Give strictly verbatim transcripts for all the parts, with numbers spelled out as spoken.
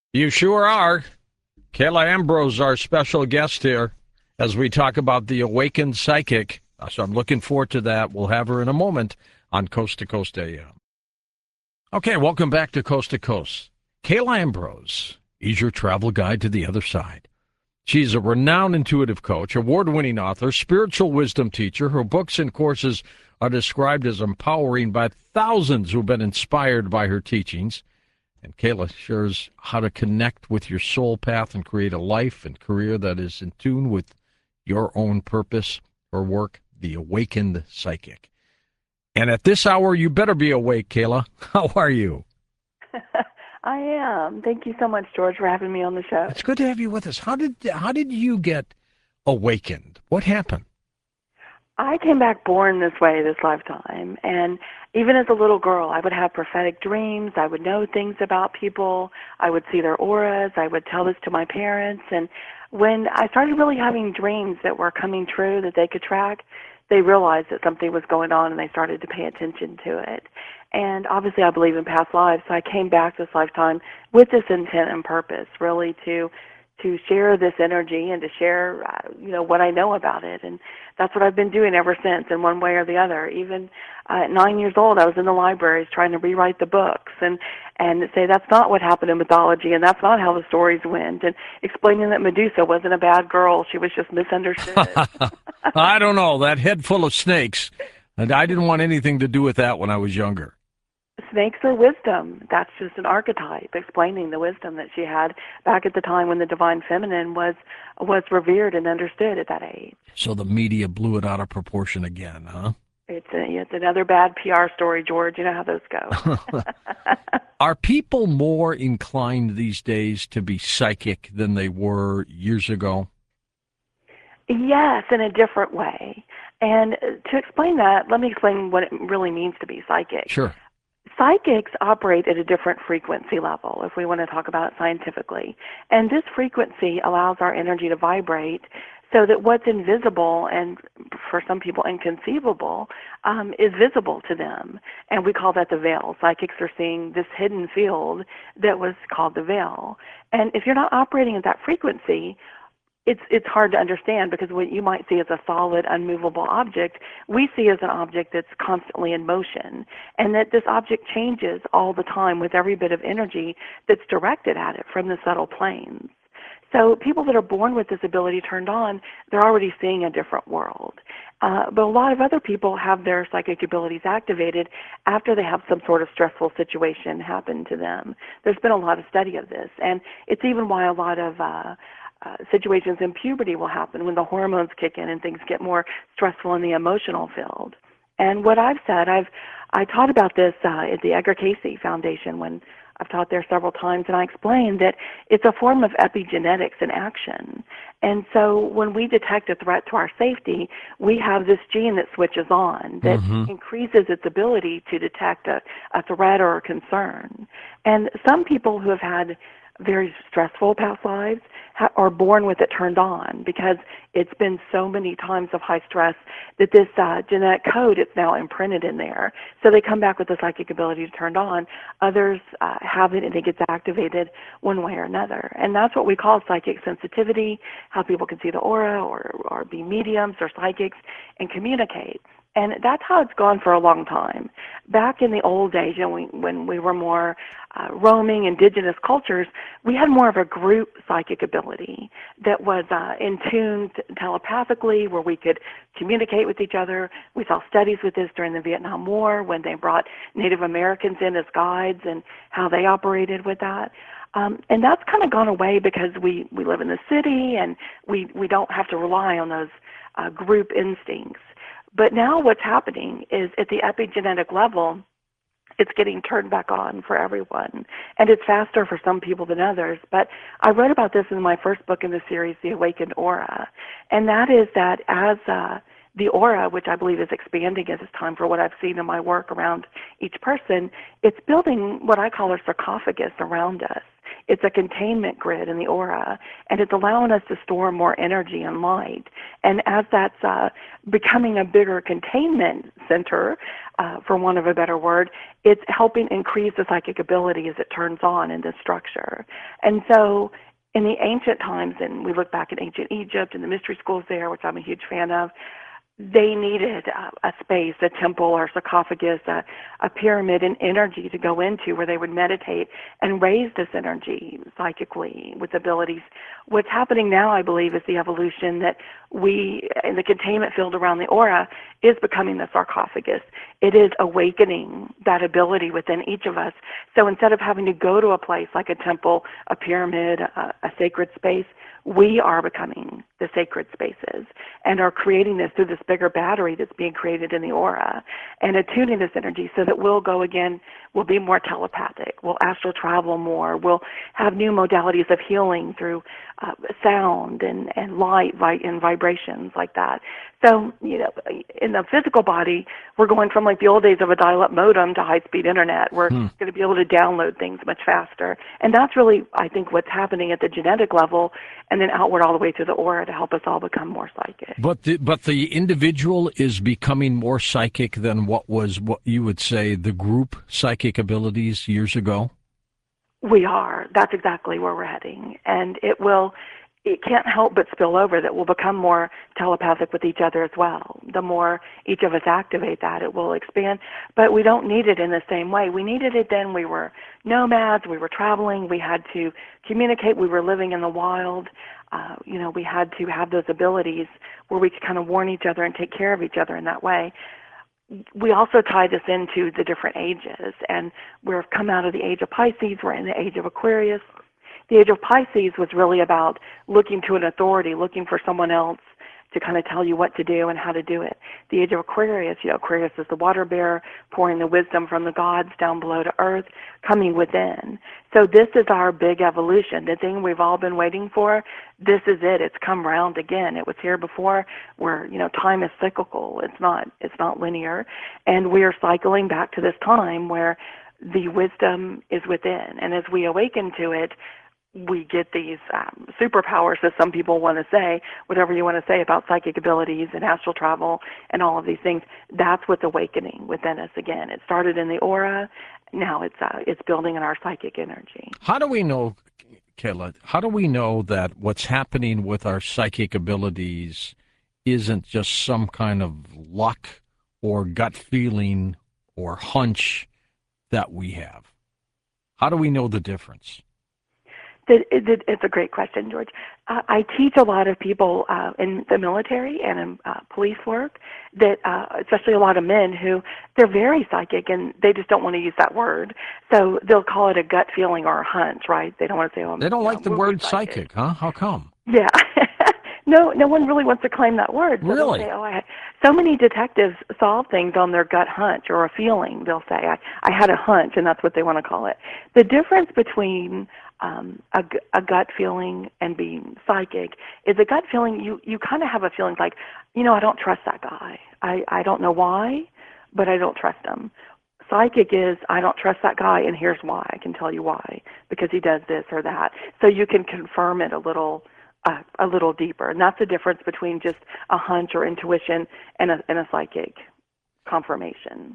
You sure are. Kayla Ambrose, our special guest here, as we talk about the awakened psychic. Uh, So I'm looking forward to that. We'll have her in a moment on Coast to Coast A M. Okay, welcome back to Coast to Coast. Kayla Ambrose is your travel guide to the other side. She's a renowned intuitive coach, award-winning author, spiritual wisdom teacher. Her books and courses are described as empowering by thousands who've been inspired by her teachings. And Kayla shares how to connect with your soul path and create a life and career that is in tune with your own purpose. Her work, The Awakened Psychic. And at this hour, you better be awake, Kayla. How are you? I am. Thank you so much, George, for having me on the show. It's good to have you with us. How did how did you get awakened? What happened? I came back born this way this lifetime, and even as a little girl, I would have prophetic dreams. I would know things about people. I would see their auras. I would tell this to my parents, and when I started really having dreams that were coming true that they could track, they realized that something was going on, and they started to pay attention to it. And obviously, I believe in past lives, so I came back this lifetime with this intent and purpose, really to to share this energy and to share, uh, you know, what I know about it. And that's what I've been doing ever since, in one way or the other. Even uh, at nine years old, I was in the libraries trying to rewrite the books and and say that's not what happened in mythology, and that's not how the stories went, and explaining that Medusa wasn't a bad girl; she was just misunderstood. I don't know. That head full of snakes. And I didn't want anything to do with that when I was younger. Snakes are wisdom. That's just an archetype explaining the wisdom that she had back at the time when the divine feminine was was revered and understood at that age. So the media blew it out of proportion again, huh? It's a, it's another bad P R story, George. You know how those go. Are people more inclined these days to be psychic than they were years ago? Yes, in a different way. And to explain that, let me explain what it really means to be psychic. Sure. Psychics operate at a different frequency level, if we want to talk about it scientifically. And this frequency allows our energy to vibrate so that what's invisible and for some people inconceivable um, is visible to them. And we call that the veil. Psychics are seeing this hidden field that was called the veil. And if you're not operating at that frequency, it's it's hard to understand, because what you might see as a solid, unmovable object, we see as an object that's constantly in motion, and that this object changes all the time with every bit of energy that's directed at it from the subtle planes. So people that are born with this ability turned on, they're already seeing a different world. Uh, but a lot of other people have their psychic abilities activated after they have some sort of stressful situation happen to them. There's been a lot of study of this, and it's even why a lot of uh, uh, situations in puberty will happen when the hormones kick in and things get more stressful in the emotional field. And what I've said, I've I taught about this uh, at the Edgar Cayce Foundation when I've taught there several times, and I explained that it's a form of epigenetics in action. And so when we detect a threat to our safety, we have this gene that switches on that Mm-hmm. increases its ability to detect a, a threat or a concern. And some people who have had very stressful past lives ha- are born with it turned on, because it's been so many times of high stress that this uh, genetic code is now imprinted in there. So they come back with the psychic ability to turn on. Others uh, have it and it gets activated one way or another. And that's what we call psychic sensitivity, how people can see the aura or, or be mediums or psychics and communicate. And that's how it's gone for a long time. Back in the old days, you know, we, when we were more uh, roaming indigenous cultures, we had more of a group psychic ability that was uh, in tune telepathically, where we could communicate with each other. We saw studies with this during the Vietnam War when they brought Native Americans in as guides and how they operated with that. Um, and that's kind of gone away because we, we live in the city and we, we don't have to rely on those uh, group instincts. But now what's happening is at the epigenetic level, it's getting turned back on for everyone. And it's faster for some people than others. But I wrote about this in my first book in the series, The Awakened Aura. And that is that as uh, the aura, which I believe is expanding at this time for what I've seen in my work around each person, it's building what I call a sarcophagus around us. it's a containment grid in the aura, and it's allowing us to store more energy and light. And as that's uh, becoming a bigger containment center, uh, for want of a better word, it's helping increase the psychic ability as it turns on in this structure. And so in the ancient times, and we look back at ancient Egypt and the mystery schools there, which I'm a huge fan of, they needed uh, a space, a temple or sarcophagus, a, a pyramid, and energy to go into where they would meditate and raise this energy psychically with abilities. What's happening now, I believe, is the evolution that we, in the containment field around the aura, is becoming the sarcophagus. It is awakening that ability within each of us. So instead of having to go to a place like a temple, a pyramid, a, a sacred space, we are becoming the sacred spaces and are creating this through this bigger battery that's being created in the aura and attuning this energy so that we'll go again, we'll be more telepathic, we'll astral travel more, we'll have new modalities of healing through uh, sound and, and light vi- and vibrations like that. So, you know, in the physical body, we're going from like the old days of a dial-up modem to high-speed internet. We're hmm. going to be able to download things much faster. And that's really, I think, what's happening at the genetic level and then outward all the way to the aura to help us all become more psychic. But the, but the individual is becoming more psychic than what was what you would say the group psychic abilities years ago? We are. That's exactly where we're heading. And it will, it can't help but spill over that we'll become more telepathic with each other as well. The more each of us activate that, it will expand. But we don't need it in the same way. We needed it then. We were nomads. We were traveling. We had to communicate. We were living in the wild. Uh, you know, we had to have those abilities where we could kind of warn each other and take care of each other in that way. We also tie this into the different ages, and we've come out of the age of Pisces. We're in the age of Aquarius. The age of Pisces was really about looking to an authority, looking for someone else to kind of tell you what to do and how to do it. The age of Aquarius, you know, Aquarius is the water bearer, pouring the wisdom from the gods down below to earth, coming within. So this is our big evolution, the thing we've all been waiting for. This is it. It's come round again. It was here before where, you know, time is cyclical. It's not, it's not linear. And we are cycling back to this time where the wisdom is within. And as we awaken to it, we get these um, superpowers, as some people want to say, whatever you want to say about psychic abilities and astral travel and all of these things. That's what's awakening within us again. It started in the aura. Now it's uh, it's building in our psychic energy. How do we know, Kayla, how do we know that what's happening with our psychic abilities isn't just some kind of luck or gut feeling or hunch that we have? How do we know the difference? It's a great question, George. Uh, I teach a lot of people uh, in the military and in uh, police work that, uh, especially a lot of men who, they're very psychic and they just don't want to use that word. So they'll call it a gut feeling or a hunch, right? They don't want to say, oh, they don't you know, like the word psychic. psychic, huh? How come? Yeah. No, no one really wants to claim that word. So really? They'll say, oh, I, so many detectives solve things on their gut hunch or a feeling. They'll say, I, I had a hunch, and that's what they want to call it. The difference between um, a, a gut feeling and being psychic is a gut feeling, you, you kind of have a feeling like, you know, I don't trust that guy. I, I don't know why, but I don't trust him. Psychic is, I don't trust that guy, and here's why. I can tell you why, because he does this or that. So you can confirm it a little Uh, a little deeper, and that's the difference between just a hunch or intuition and a, and a psychic confirmation.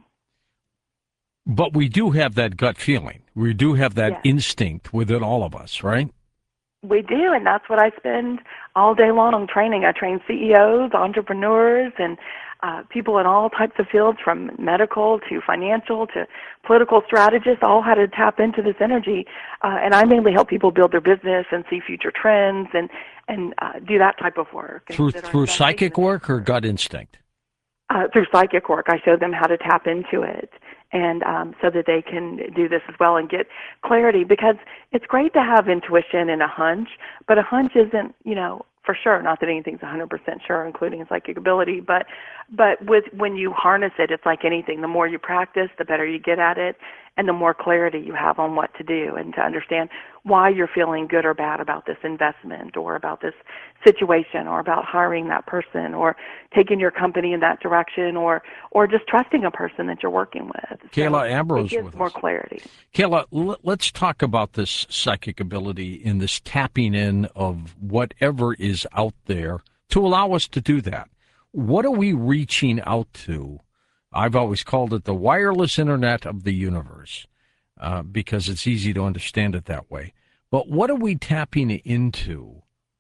But we do have that gut feeling. We do have that yes. instinct within all of us, right? We do, and that's what I spend all day long training. I train C E Os, entrepreneurs, and uh, people in all types of fields, from medical to financial to political strategists, all how to tap into this energy. Uh, and I mainly help people build their business and see future trends and and uh, do that type of work. Through through psychic work or gut instinct? Uh, through psychic work. I show them how to tap into it, and um, so that they can do this as well and get clarity, because it's great to have intuition and a hunch, but a hunch isn't, you know, for sure, not that anything's one hundred percent sure, including psychic ability, but But with when you harness it, it's like anything. The more you practice, the better you get at it, and the more clarity you have on what to do and to understand why you're feeling good or bad about this investment or about this situation or about hiring that person or taking your company in that direction or or just trusting a person that you're working with. Kayla So Ambrose it gives with more us. clarity. Kayla, l- let's talk about this psychic ability in this tapping in of whatever is out there to allow us to do that. What are we reaching out to? I've always called it the wireless internet of the universe uh, because it's easy to understand it that way. But what are we tapping into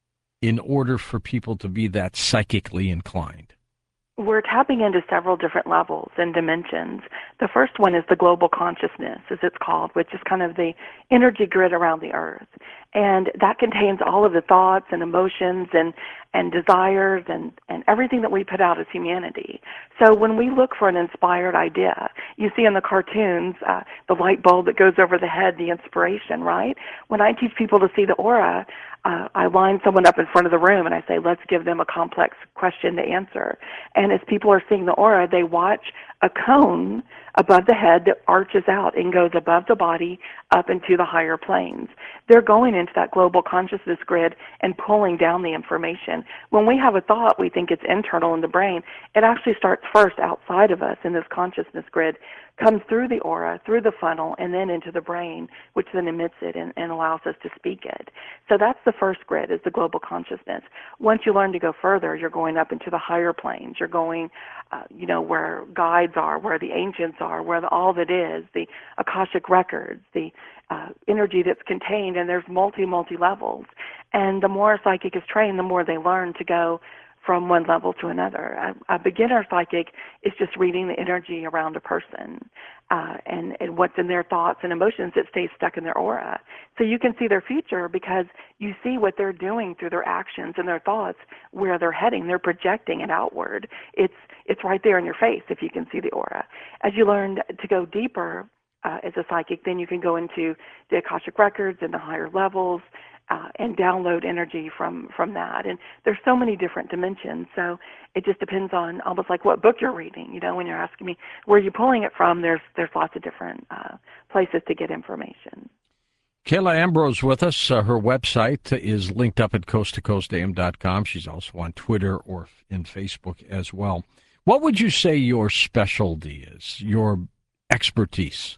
in order for people to be that psychically inclined? We're tapping into several different levels and dimensions. The first one is the global consciousness, as it's called, which is kind of the energy grid around the earth. And that contains all of the thoughts and emotions and, and desires and, and everything that we put out as humanity. So when we look for an inspired idea, you see in the cartoons uh, the light bulb that goes over the head, the inspiration, right? When I teach people to see the aura, uh, I line someone up in front of the room and I say, let's give them a complex question to answer. And as people are seeing the aura, they watch a cone above the head that arches out and goes above the body up into the higher planes. They're going into that global consciousness grid and pulling down the information. When we have a thought, we think it's internal in the brain. It actually starts first outside of us in this consciousness grid, comes through the aura, through the funnel, and then into the brain, which then emits it and, and allows us to speak it. So that's the first grid, is the global consciousness. Once you learn to go further, you're going up into the higher planes. You're going, uh, you know, where guides are, where the ancients are, where the, all that is, the Akashic records, the uh, energy that's contained, and there's multi, multi levels. And the more a psychic is trained, the more they learn to go from one level to another. A, a beginner psychic is just reading the energy around a person uh, and, and what's in their thoughts and emotions that stays stuck in their aura. So you can see their future because you see what they're doing through their actions and their thoughts, where they're heading. They're projecting it outward. It's, it's right there in your face if you can see the aura. As you learn to go deeper uh, as a psychic, then you can go into the Akashic records and the higher levels, Uh, and download energy from, from that. And there's so many different dimensions, so it just depends on almost like what book you're reading. You know, when you're asking me where you're pulling it from, there's there's lots of different uh, places to get information. Kayla Ambrose with us. Uh, her website is linked up at coast to coast a m dot com. She's also on Twitter or in Facebook as well. What would you say your specialty is, your expertise?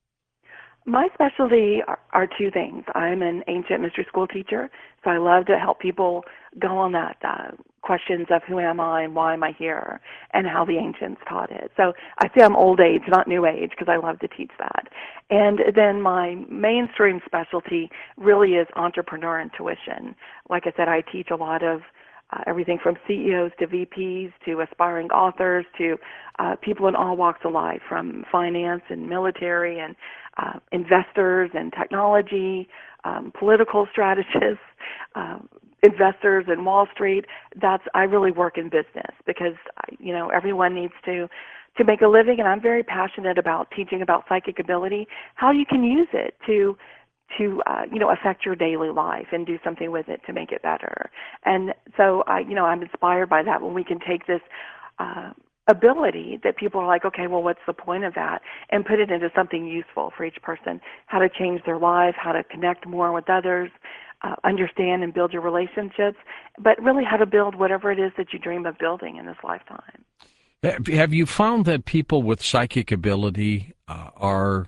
My specialty are, are two things. I'm an ancient mystery school teacher, so I love to help people go on that uh, questions of who am I and why am I here and how the ancients taught it. So I say I'm old age, not new age, because I love to teach that. And then my mainstream specialty really is entrepreneur intuition. Like I said, I teach a lot of Uh, everything from C E Os to V Ps to aspiring authors to uh, people in all walks of life, from finance and military and uh, investors and technology, um, political strategists, uh, investors in Wall Street. That's I really work in business because you know everyone needs to to make a living, and I'm very passionate about teaching about psychic ability, how you can use it to to uh, you know affect your daily life and do something with it to make it better. And so I you know I'm inspired by that when we can take this uh, ability that people are like, okay, well, what's the point of that, and put it into something useful for each person, how to change their life, how to connect more with others, uh, understand and build your relationships, but really how to build whatever it is that you dream of building in this lifetime. Have you found that people with psychic ability uh, are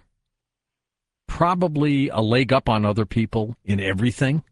probably a leg up on other people in everything?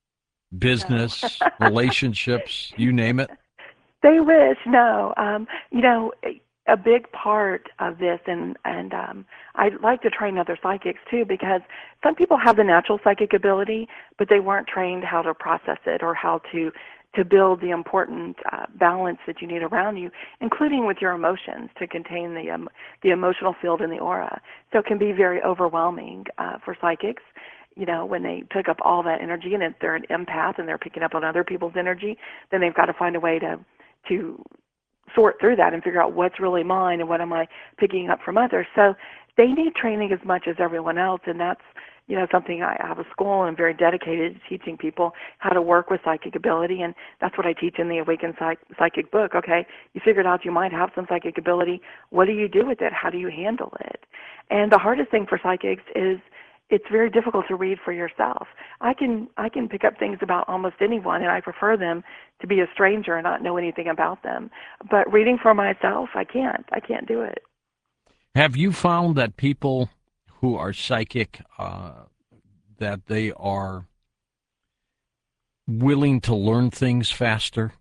Business, No. relationships, you name it? They wish, no. Um, you know, a big part of this, and, and um, I like to train other psychics too, because some people have the natural psychic ability, but they weren't trained how to process it or how to to build the important uh, balance that you need around you, including with your emotions, to contain the um, the emotional field in the aura. So it can be very overwhelming uh, for psychics, you know, when they pick up all that energy, and if they're an empath and they're picking up on other people's energy, then they've got to find a way to to sort through that and figure out what's really mine and what am I picking up from others. So they need training as much as everyone else, and that's you know, something I have a school and I'm very dedicated to teaching people how to work with psychic ability, and that's what I teach in the Awakened Psych- Psychic book. Okay, you figured out you might have some psychic ability. What do you do with it? How do you handle it? And the hardest thing for psychics is it's very difficult to read for yourself. I can I can pick up things about almost anyone, and I prefer them to be a stranger and not know anything about them. But reading for myself, I can't. I can't do it. Have you found that people who are psychic, uh, that they are willing to learn things faster?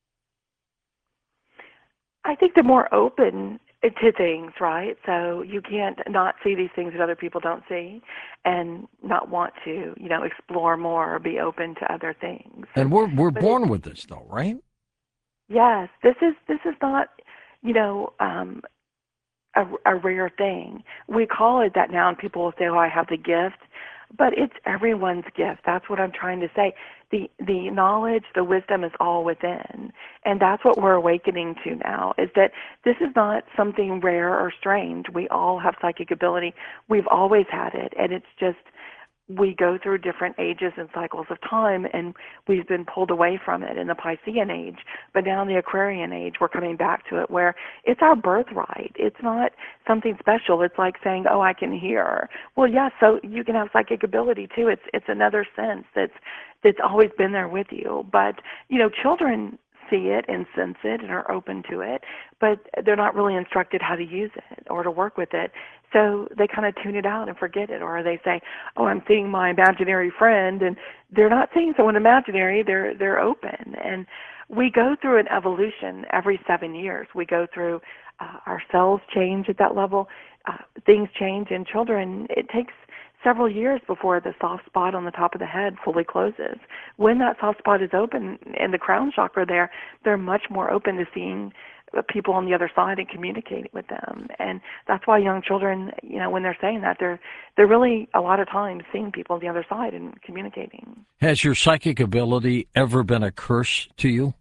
I think they're more open to things, right? So you can't not see these things that other people don't see and not want to, you know, explore more or be open to other things. And we're we're But born it, with this, though, right? yes, this is this is not, you know, um, a, a rare thing. We call it that now, and people will say, "Oh, I have the gift," but it's everyone's gift. That's what I'm trying to say. The the knowledge, the wisdom is all within, and that's what we're awakening to now. Is that this is not something rare or strange. We all have psychic ability. We've always had it, and it's just we go through different ages and cycles of time, and we've been pulled away from it in the Piscean age. But now in the Aquarian age, we're coming back to it where it's our birthright. It's not something special. It's like saying, oh, I can hear. Well, yeah, so you can have psychic ability too. It's it's another sense that's that's always been there with you. But, you know, children see it and sense it and are open to it, but they're not really instructed how to use it or to work with it. So they kind of tune it out and forget it, or they say, "Oh, I'm seeing my imaginary friend," and they're not seeing someone imaginary. They're they're open, and we go through an evolution every seven years. We go through uh, our cells change at that level. Uh, things change in children. It takes several years before the soft spot on the top of the head fully closes. When that soft spot is open in the crown chakra, there they're much more open to seeing people on the other side and communicating with them. And that's why young children, you know, when they're saying that, they're they're really a lot of times seeing people on the other side and communicating. Has your psychic ability ever been a curse to you?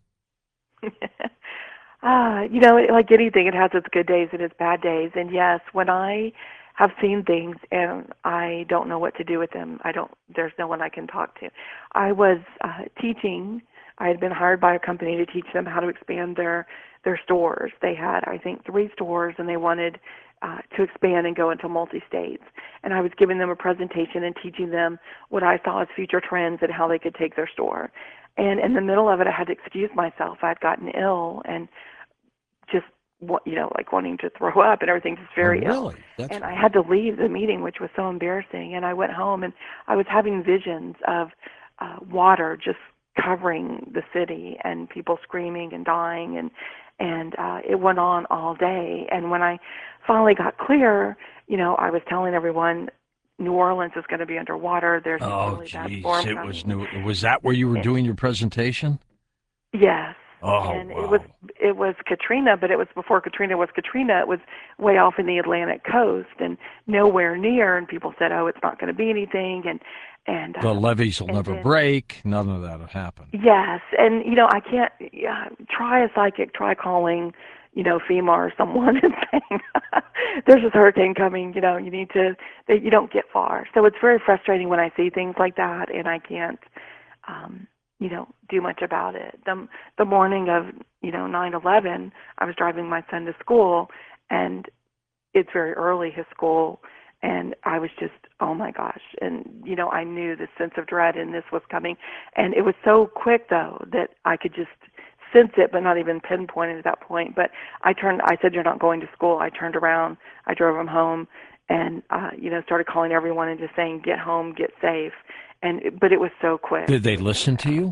Ah, you know, like anything, it has its good days and its bad days. And yes, when I have seen things and I don't know what to do with them, I don't. There's no one I can talk to. I was uh, teaching. I had been hired by a company to teach them how to expand their their stores. They had, I think, three stores, and they wanted uh, to expand and go into multi-states. And I was giving them a presentation and teaching them what I saw as future trends and how they could take their store. And in the middle of it, I had to excuse myself. I had gotten ill and just, you know, like wanting to throw up and everything, just very oh, ill. really? That's and I weird. had to leave the meeting, which was so embarrassing. And I went home, and I was having visions of uh, water just covering the city and people screaming and dying, and and uh, it went on all day. And when I finally got clear, you know, I was telling everyone New Orleans is going to be underwater. There's this Oh, really bad geez. storm It coming. was new. Was that where you were It, doing your presentation? yes. Oh, And it was wow. it was Katrina, but it was before Katrina was Katrina. It was way off in the Atlantic coast and nowhere near. And people said, "Oh, it's not going to be anything." And and The um, levees will and never then break. None of that will happen. yes, and you know, I can't yeah, try a psychic, try calling, you know, FEMA or someone and saying, "There's this hurricane coming." You know, you need to. They, you don't get far, so it's very frustrating when I see things like that, and I can't, um, you know, do much about it. The the morning of you know nine eleven, I was driving my son to school, and it's very early his school, and I was just, oh my gosh, and you know I knew this sense of dread and this was coming, and it was so quick though that I could just sense it but not even pinpoint it at that point. But I turned I said, "You're not going to school." I turned around, I drove him home, and uh you know started calling everyone and just saying, "Get home, get safe." And but it was so quick. Did It they was so listen to fast. you?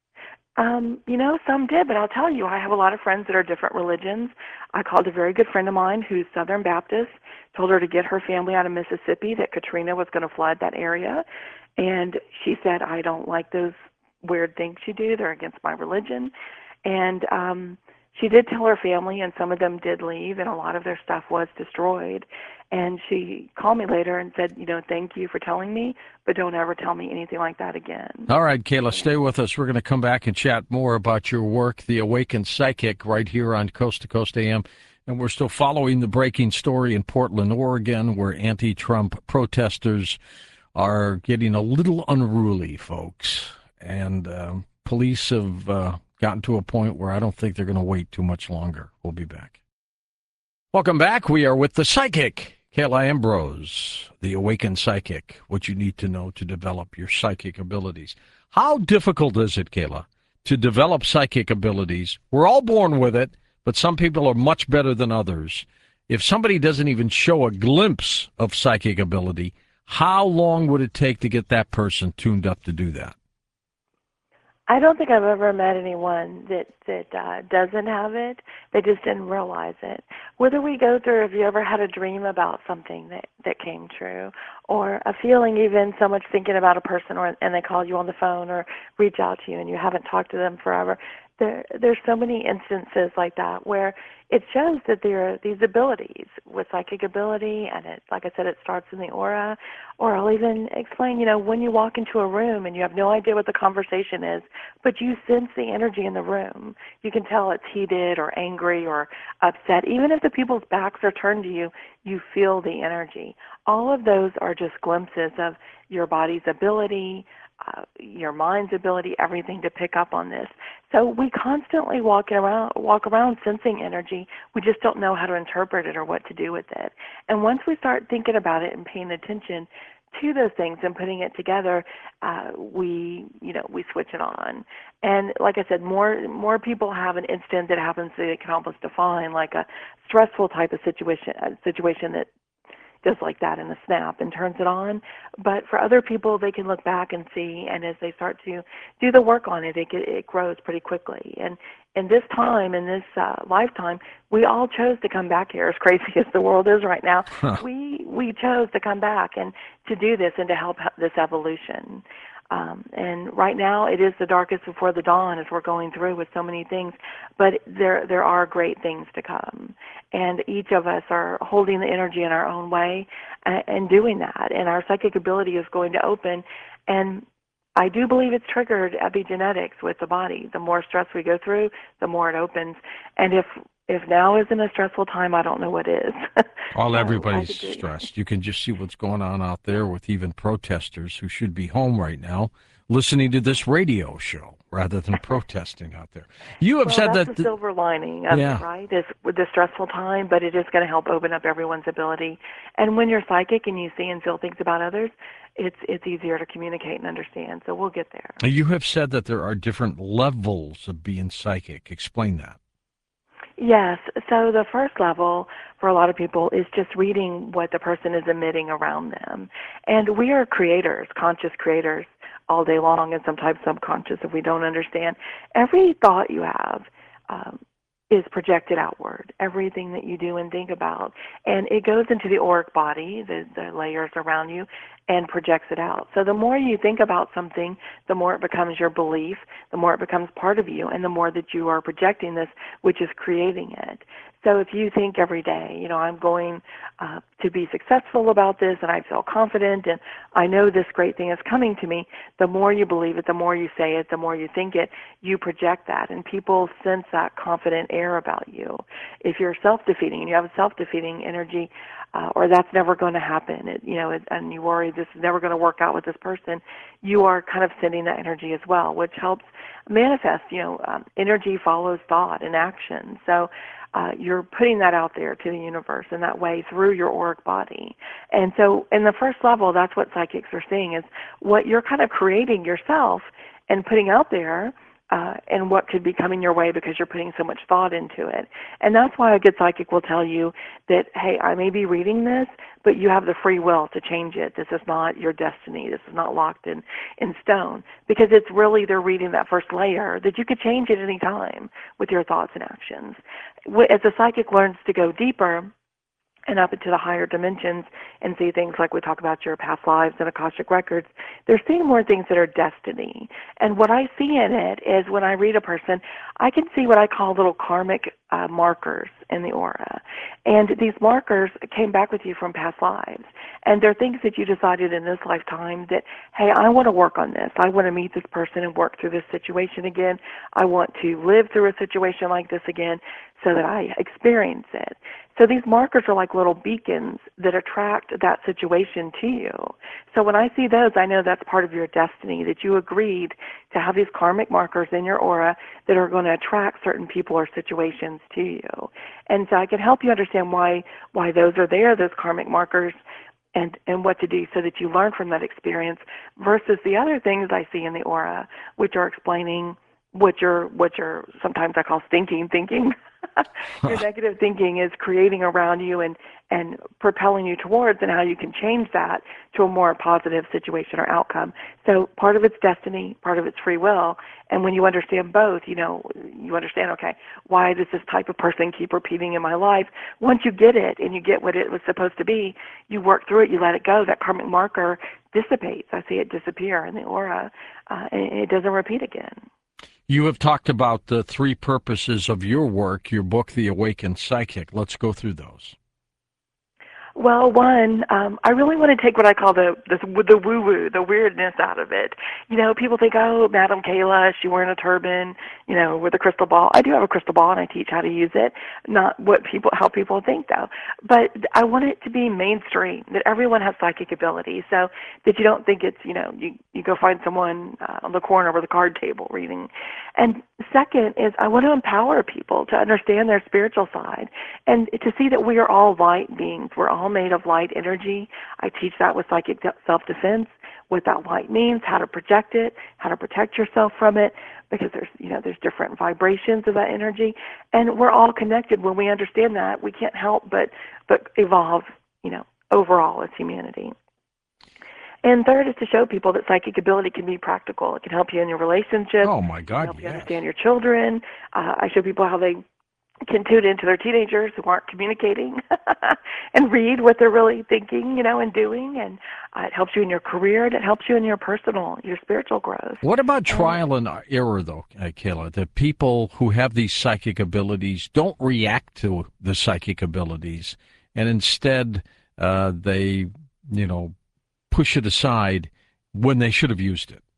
Um, you know, some did, but I'll tell you, I have a lot of friends that are different religions. I called a very good friend of mine who's Southern Baptist, told her to get her family out of Mississippi, that Katrina was going to flood that area. And she said, "I don't like those weird things you do. They're against my religion." And um, she did tell her family, and some of them did leave, and a lot of their stuff was destroyed. And she called me later and said, you know, "Thank you for telling me, but don't ever tell me anything like that again." All right, Kayla, stay And with us. We're going to come back and chat more about your work, The Awakened Psychic, right here on Coast to Coast A M. And we're still following the breaking story in Portland, Oregon, where anti-Trump protesters are getting a little unruly, folks. And um, police have uh, gotten to a point where I don't think they're going to wait too much longer. We'll be back. Welcome back. We are with the psychic, Kayla Ambrose, the awakened psychic, what you need to know to develop your psychic abilities. How difficult is it, Kayla, to develop psychic abilities? We're all born with it, but some people are much better than others. If somebody doesn't even show a glimpse of psychic ability, how long would it take to get that person tuned up to do that? I don't think I've ever met anyone that that uh, doesn't have it. They just didn't realize it. Whether we go through, have you ever had a dream about something that, that came true, or a feeling, even so much thinking about a person, or and they call you on the phone or reach out to you and you haven't talked to them forever. There, there's so many instances like that where it shows that there are these abilities with psychic ability, and it, like I said, it starts in the aura. Or I'll even explain, you know, when you walk into a room and you have no idea what the conversation is, but you sense the energy in the room. You can tell it's heated or angry or upset. Even if the people's backs are turned to you, you feel the energy. All of those are just glimpses of your body's ability, uh, your mind's ability, everything to pick up on this. So we constantly walk around, walk around sensing energy. We just don't know how to interpret it or what to do with it. And once we start thinking about it and paying attention to those things and putting it together, uh, we, you know, we switch it on. And like I said, more more people have an instant that happens that they can almost define, like a stressful type of situation, a situation that just like that in a snap and turns it on. But for other people, they can look back and see, and as they start to do the work on it, it, it grows pretty quickly. And in this time, in this uh, lifetime, we all chose to come back here, as crazy as the world is right now. Huh. We we chose to come back and to do this and to help this evolution. Um, and right now, it is the darkest before the dawn as we're going through with so many things, but there there are great things to come. And each of us are holding the energy in our own way and, and doing that. And our psychic ability is going to open. And I do believe it's triggered epigenetics with the body. The more stress we go through, the more it opens. And if if now isn't a stressful time, I don't know what is. Well, so everybody's stressed. You can just see what's going on out there with even protesters who should be home right now listening to this radio show rather than protesting out there. You have well, said that's that the silver lining of yeah. it, right? Is with the stressful time, but it is going to help open up everyone's ability. And when you're psychic and you see and feel things about others, it's it's easier to communicate and understand. So we'll get there. You have said that there are different levels of being psychic. Explain that. Yes. So the first level for a lot of people is just reading what the person is emitting around them. And we are creators, conscious creators, all day long, and sometimes subconscious if we don't understand. Every thought you have um, is projected outward, everything that you do and think about. And it goes into the auric body, the, the layers around you, and projects it out. So the more you think about something, the more it becomes your belief, the more it becomes part of you, and the more that you are projecting this, which is creating it. So if you think every day, you know, I'm going uh, to be successful about this, and I feel confident, and I know this great thing is coming to me, the more you believe it, the more you say it, the more you think it, you project that, and people sense that confident air about you. If you're self-defeating and you have a self-defeating energy, uh, or that's never going to happen, it, you know, it, and you worry this is never going to work out with this person, you are kind of sending that energy as well, which helps manifest. You know, um, energy follows thought and action. So uh, you're putting that out there to the universe in that way through your auric body. And so in the first level, that's what psychics are seeing, is what you're kind of creating yourself and putting out there, uh, and what could be coming your way because you're putting so much thought into it. And that's why a good psychic will tell you that, hey, I may be reading this, but you have the free will to change it. This is not your destiny. This is not locked in, in stone, because it's really they're reading that first layer that you could change at any time with your thoughts and actions. As a psychic learns to go deeper and up into the higher dimensions and see things like we talk about your past lives and Akashic records, they're seeing more things that are destiny. And what I see in it is when I read a person, I can see what I call little karmic uh, markers in the aura. And these markers came back with you from past lives. And they're things that you decided in this lifetime that, hey, I want to work on this. I want to meet this person and work through this situation again. I want to live through a situation like this again. so that I experience it. So these markers are like little beacons that attract that situation to you. So when I see those, I know that's part of your destiny, that you agreed to have these karmic markers in your aura that are going to attract certain people or situations to you. And so I can help you understand why why those are there, those karmic markers, and, and what to do so that you learn from that experience versus the other things I see in the aura, which are explaining what you're, what you're sometimes I call stinking thinking. Your negative thinking is creating around you and, and propelling you towards, and how you can change that to a more positive situation or outcome. So part of it's destiny, part of it's free will. And when you understand both, you know, you understand, okay, why does this type of person keep repeating in my life? Once you get it and you get what it was supposed to be, you work through it, you let it go. That karmic marker dissipates. I see it disappear in the aura, uh, and it doesn't repeat again. You have talked about the three purposes of your work, your book, The Awakened Psychic. Let's go through those. Well, one, um, I really want to take what I call the the, the woo-woo, the weirdness out of it. You know, people think, oh, Madam Kayla, she wearing a turban, you know, with a crystal ball. I do have a crystal ball, and I teach how to use it. Not what people, how people think, though. But I want it to be mainstream, that everyone has psychic ability, so that you don't think it's, you know, you, you go find someone uh, on the corner with a card table reading. And second is I want to empower people to understand their spiritual side and to see that we are all light beings. We're all made of light energy. I teach that with psychic self-defense, what that light means, how to project it, how to protect yourself from it, because there's, you know, there's different vibrations of that energy, and we're all connected. When we understand that, we can't help but but evolve, you know, overall as humanity. And third is to show people that psychic ability can be practical. It can help you in your relationships. Oh, my It can God, help you yes. understand your children. Uh, I show people how they can tune into their teenagers who aren't communicating and read what they're really thinking, you know, and doing. And uh, it helps you in your career, and it helps you in your personal, your spiritual growth. What about trial and error, though, uh, Kayla? The people who have these psychic abilities don't react to the psychic abilities, and instead uh, they, you know, push it aside when they should have used it.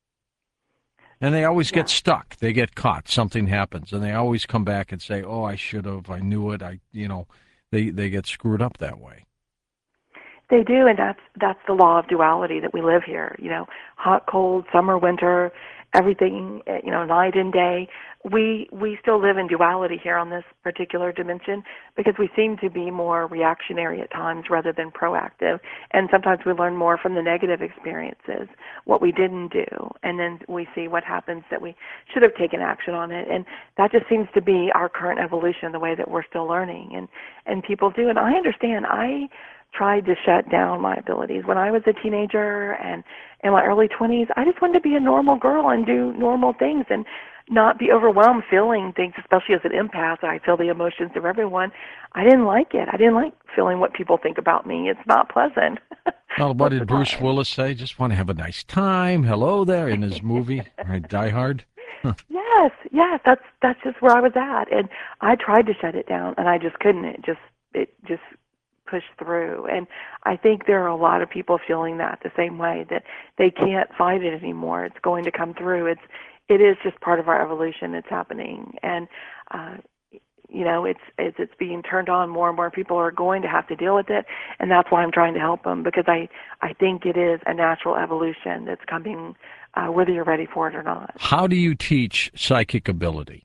And they always Yeah. get stuck. They get caught. Something happens, and they always come back and say, "Oh, I should have. I knew it. I, you know," they they get screwed up that way. They do, and that's that's the law of duality that we live here. You know, hot, cold, summer, winter, everything. You know, night and day. We we still live in duality here on this particular dimension because we seem to be more reactionary at times rather than proactive. And sometimes we learn more from the negative experiences, what we didn't do, and then we see what happens that we should have taken action on it. And that just seems to be our current evolution, the way that we're still learning, and and people do. And I understand. I tried to shut down my abilities when I was a teenager and in my early twenties. I just wanted to be a normal girl and do normal things and not be overwhelmed feeling things, especially as an empath. I feel the emotions of everyone. I didn't like it. I didn't like feeling what people think about me. It's not pleasant. Well, what Most did of the Bruce time. Willis say? Just want to have a nice time. Hello there in his movie, right? Die Hard. Yes, yes, that's that's just where I was at, and I tried to shut it down, and I just couldn't. It just it just pushed through, and I think there are a lot of people feeling that the same way, that they can't fight it anymore. It's going to come through. It's it is just part of our evolution. It's happening, and uh, you know, it's it's it's being turned on. More and more people are going to have to deal with it, and that's why I'm trying to help them, because I I think it is a natural evolution that's coming, uh, whether you're ready for it or not. How do you teach psychic ability?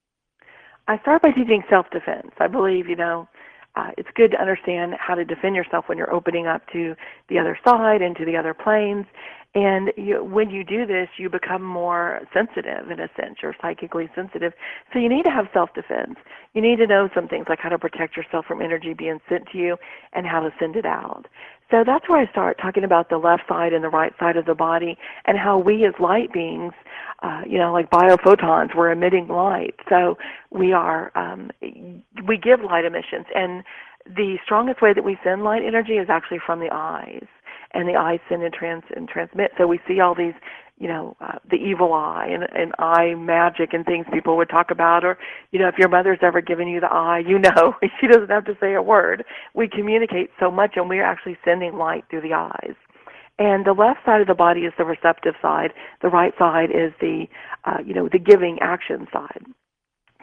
I start by teaching self-defense. I believe, you know, uh, it's good to understand how to defend yourself when you're opening up to the other side and to the other planes. And you, when you do this, you become more sensitive, in a sense. You're psychically sensitive. So you need to have self-defense. You need to know some things like how to protect yourself from energy being sent to you and how to send it out. So that's where I start talking about the left side and the right side of the body and how we as light beings, uh, you know, like biophotons, we're emitting light. So we are, um, we give light emissions. And the strongest way that we send light energy is actually from the eyes. And the eyes send and, trans- and transmit. So we see all these, you know, uh, the evil eye and, and eye magic and things people would talk about. Or, you know, if your mother's ever given you the eye, you know, she doesn't have to say a word. We communicate so much, and we're actually sending light through the eyes. And the left side of the body is the receptive side. The right side is the, uh, you know, the giving action side.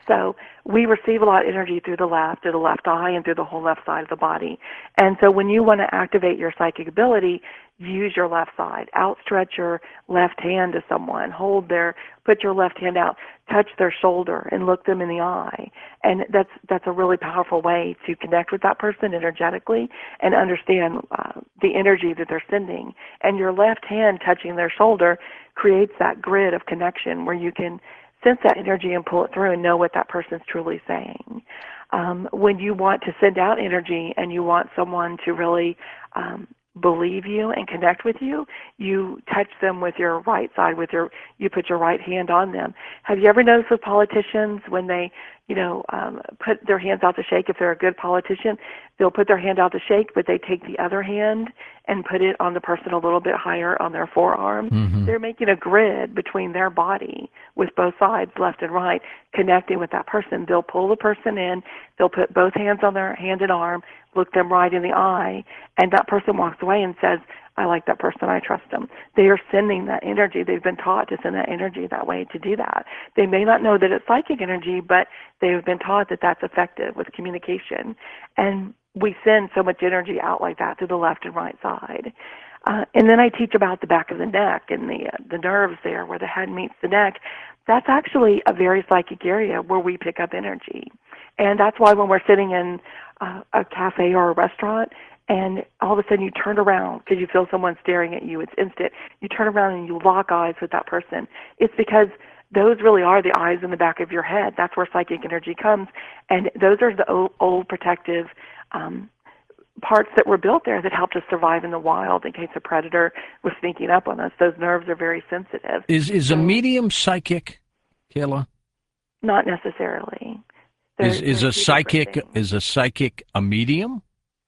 So we receive a lot of energy through the left, through the left eye, and through the whole left side of the body. And so when you want to activate your psychic ability, use your left side. Outstretch your left hand to someone. Hold their, put your left hand out, touch their shoulder, and look them in the eye. And that's that's a really powerful way to connect with that person energetically and understand uh, the energy that they're sending. And your left hand touching their shoulder creates that grid of connection where you can sense that energy and pull it through and know what that person's truly saying. Um, when you want to send out energy and you want someone to really um, believe you and connect with you, you touch them with your right side, with your, you put your right hand on them. Have you ever noticed with politicians when they, you know, um, put their hands out to shake, if they're a good politician, they'll put their hand out to shake, but they take the other hand and put it on the person a little bit higher on their forearm. Mm-hmm. They're making a grid between their body with both sides, left and right, connecting with that person. They'll pull the person in, they'll put both hands on their hand and arm, look them right in the eye, and that person walks away and says, I like that person, I trust them. They are sending that energy. They've been taught to send that energy that way to do that. They may not know that it's psychic energy, but they've been taught that that's effective with communication. And we send so much energy out like that to the left and right side. Uh, and then I teach about the back of the neck and the uh, the nerves there where the head meets the neck. That's actually a very psychic area where we pick up energy. And that's why when we're sitting in uh, a cafe or a restaurant and all of a sudden you turn around because you feel someone staring at you, it's instant. You turn around and you lock eyes with that person. It's because those really are the eyes in the back of your head. That's where psychic energy comes. And those are the old, old protective um, parts that were built there that helped us survive in the wild in case a predator was sneaking up on us. Those nerves are very sensitive. Is is so, a medium psychic, Kayla? Not necessarily. There's, is is a psychic is a psychic a medium?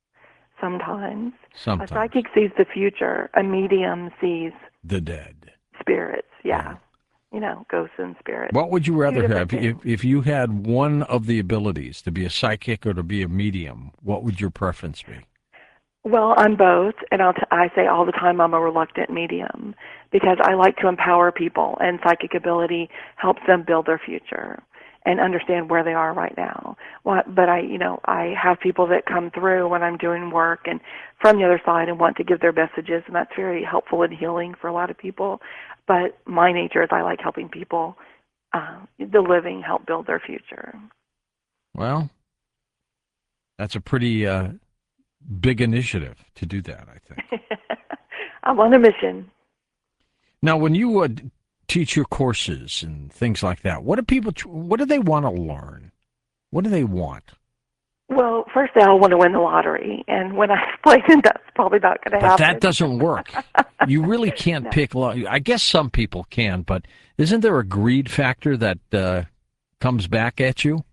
Sometimes. Sometimes. A psychic sees the future. A medium sees the dead. Spirits. Yeah. yeah. You know, ghosts and spirits. What would you rather have? If, if you had one of the abilities, to be a psychic or to be a medium, what would your preference be? Well, I'm both, and I'll t- I say all the time I'm a reluctant medium because I like to empower people, and psychic ability helps them build their future and understand where they are right now. Well, but I, you know, I have people that come through when I'm doing work and from the other side and want to give their messages, and that's very helpful and healing for a lot of people. But my nature is I like helping people, uh, the living, help build their future. Well, that's a pretty uh, big initiative to do that, I think. I'm on a mission. Now, when you uh, teach your courses and things like that, what do people, what do they want to learn? What do they want? Well, first they all want to win the lottery, and when I explain it, that's probably not going to happen. But that doesn't work. You really can't no. pick. I guess some people can, but isn't there a greed factor that uh, comes back at you?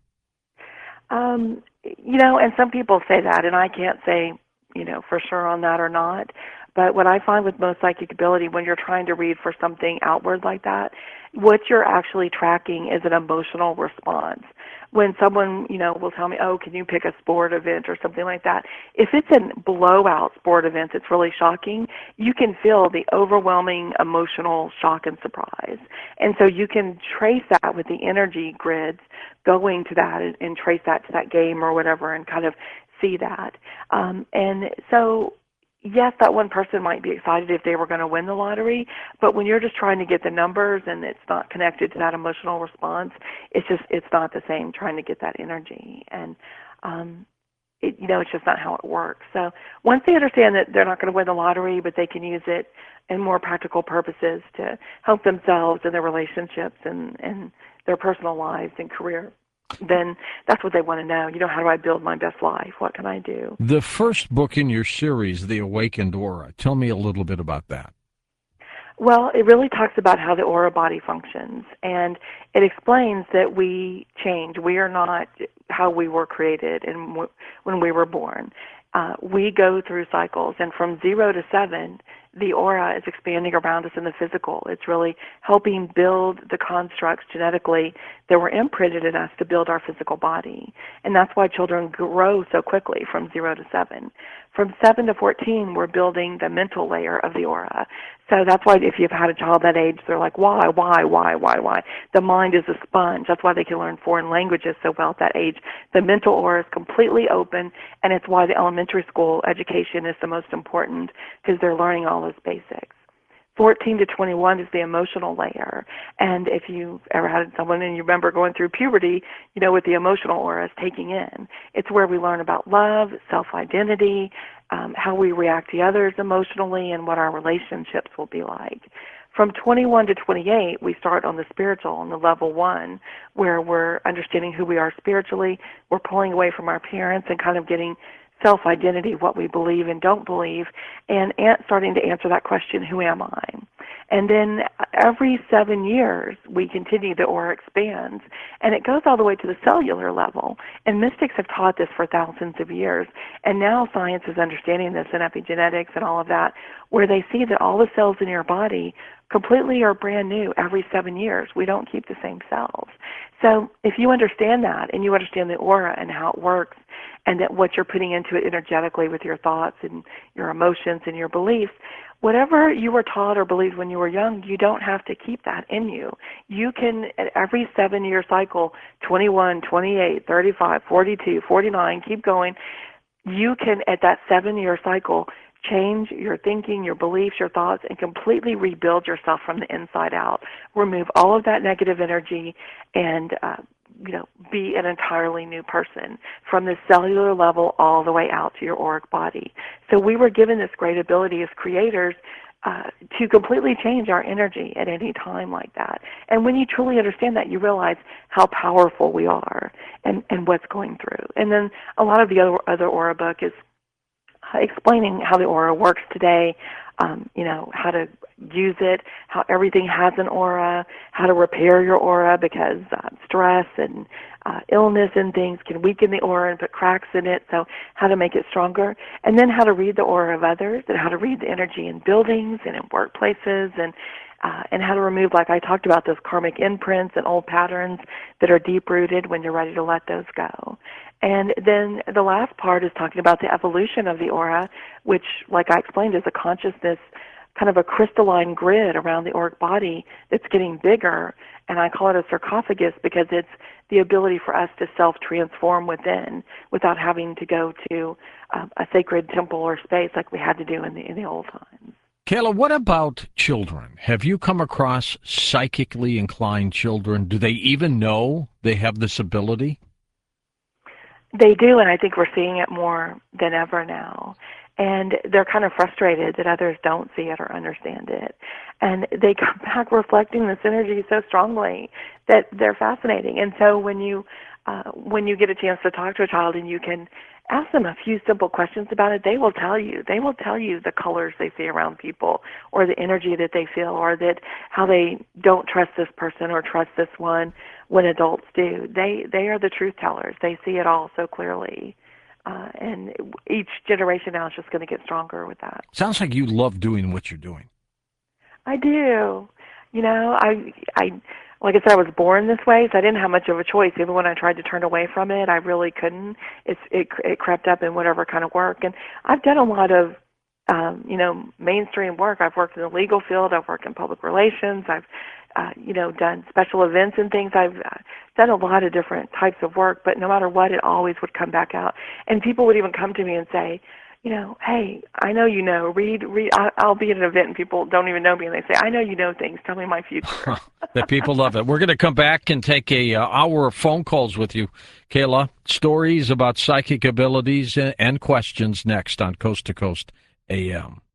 Um, you know, and some people say that, and I can't say, you know, for sure on that or not. But what I find with most psychic ability, when you're trying to read for something outward like that, what you're actually tracking is an emotional response. When someone, you know, will tell me, oh, can you pick a sport event or something like that, if it's a blowout sport event that's really shocking, you can feel the overwhelming emotional shock and surprise. And so you can trace that with the energy grids going to that and, and trace that to that game or whatever and kind of see that. Um, and so yes, that one person might be excited if they were going to win the lottery, but when you're just trying to get the numbers and it's not connected to that emotional response, it's just, it's not the same trying to get that energy. And, um, it, you know, it's just not how it works. So once they understand that they're not going to win the lottery, but they can use it in more practical purposes to help themselves and their relationships and, and their personal lives and career, then that's what they want to know. You know, how do I build my best life? What can I do? The first book in your series, The Awakened Aura, tell me a little bit about that. Well, it really talks about how the aura body functions, and it explains that we change. We are not how we were created and w- when we were born. Uh, we go through cycles, and from zero to seven the aura is expanding around us in the physical. It's really helping build the constructs genetically that were imprinted in us to build our physical body. And that's why children grow so quickly from zero to seven. From seven to fourteen, we're building the mental layer of the aura. So that's why if you've had a child that age, they're like, why, why, why, why, why? The mind is a sponge. That's why they can learn foreign languages so well at that age. The mental aura is completely open, and it's why the elementary school education is the most important, because they're learning all those basics. fourteen to twenty-one is the emotional layer. And if you've ever had someone and you remember going through puberty, you know what the emotional aura is taking in. It's where we learn about love, self-identity, um, how we react to others emotionally, and what our relationships will be like. From twenty-one to twenty-eight, we start on the spiritual, on the level one, where we're understanding who we are spiritually. We're pulling away from our parents and kind of getting self-identity, what we believe and don't believe, and starting to answer that question, who am I? And then every seven years, we continue, the aura expands, and it goes all the way to the cellular level. And mystics have taught this for thousands of years, and now science is understanding this in epigenetics and all of that, where they see that all the cells in your body completely are brand new every seven years. We don't keep the same cells. So if you understand that, and you understand the aura and how it works, and that what you're putting into it energetically with your thoughts and your emotions and your beliefs, whatever you were taught or believed when you were young, you don't have to keep that in you. You can, at every seven-year cycle, twenty-one, twenty-eight, thirty-five, forty-two, forty-nine, keep going, you can, at that seven-year cycle, change your thinking, your beliefs, your thoughts, and completely rebuild yourself from the inside out. Remove all of that negative energy and uh, you know, be an entirely new person from the cellular level all the way out to your auric body. So we were given this great ability as creators uh, to completely change our energy at any time like that. And when you truly understand that, you realize how powerful we are and, and what's going through. And then a lot of the other, other aura book is explaining how the aura works today, um, you know, how to use it, how everything has an aura, how to repair your aura, because uh, stress and uh, illness and things can weaken the aura and put cracks in it, so how to make it stronger, and then how to read the aura of others and how to read the energy in buildings and in workplaces, and Uh, and how to remove, like I talked about, those karmic imprints and old patterns that are deep-rooted when you're ready to let those go. And then the last part is talking about the evolution of the aura, which, like I explained, is a consciousness, kind of a crystalline grid around the auric body that's getting bigger. And I call it a sarcophagus because it's the ability for us to self-transform within without having to go to uh, a sacred temple or space like we had to do in the, in the old times. Kayla, what about children? Have you come across psychically inclined children? Do they even know they have this ability? They do, and I think we're seeing it more than ever now. And they're kind of frustrated that others don't see it or understand it. And they come back reflecting this energy so strongly that they're fascinating. And so when you uh, when you get a chance to talk to a child and you can ask them a few simple questions about it, they will tell you. They will tell you the colors they see around people, or the energy that they feel, or that how they don't trust this person or trust this one when adults do. They they are the truth tellers. They see it all so clearly. Uh, and each generation now is just going to get stronger with that. Sounds like you love doing what you're doing. I do. You know, I I like I said, I was born this way, so I didn't have much of a choice. Even when I tried to turn away from it, I really couldn't. It's, it it crept up in whatever kind of work. And I've done a lot of, um, you know, mainstream work. I've worked in the legal field. I've worked in public relations. I've, uh, you know, done special events and things. I've uh, done a lot of different types of work, but no matter what, it always would come back out. And people would even come to me and say, you know, hey, I know you know, read, read, I'll be at an event and people don't even know me and they say, I know you know things, tell me my future. The people love it. We're going to come back and take a uh, hour of phone calls with you, Kayla. Stories about psychic abilities and questions next on Coast to Coast A M.